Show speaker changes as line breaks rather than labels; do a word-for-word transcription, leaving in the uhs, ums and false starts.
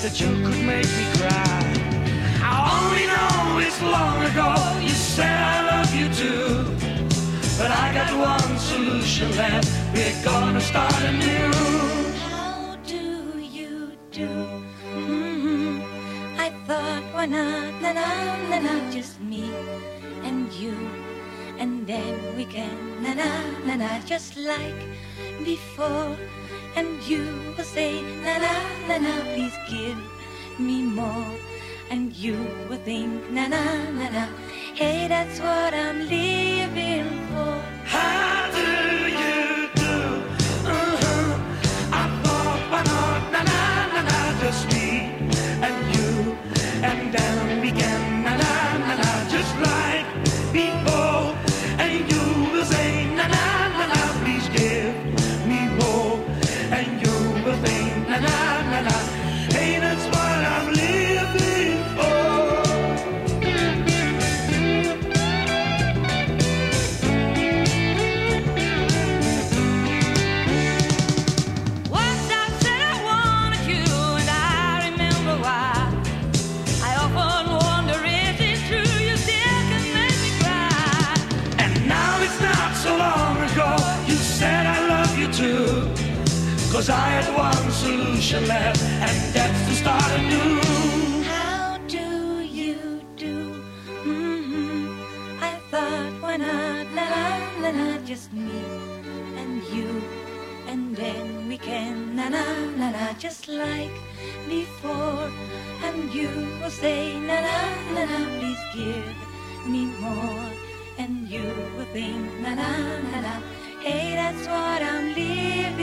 that you could make me cry. I only know it's long ago you said I love you too, but I got one solution left, we're gonna start anew.
How do you do? Mm-hmm. I thought, why not, na na na na, just me and you, and then we can na na na na, just like before. And you will say na na na na, please give me more. And you will think na na na na, hey, that's what I'm living for.
How do you do? Uh-huh. I thought, why not, na na na na, just me and you, and then we can na na na na, just like before. And you will say na na na na, please give me more. And you will think na na na na, hey, that's what I'm living for.
Once I said I wanted you, and I remember why. I often wonder, is it true you still can make me cry?
And now it's not so long ago you said I love you too, 'cause I had one solution left, and that's to start anew.
How do you do? Mm-hmm. I thought, why not, la la la la, just me and you, and then we can na na na na, just like before. And you will say na na na na, please give me more. And you will think na na na na, hey, that's what I'm living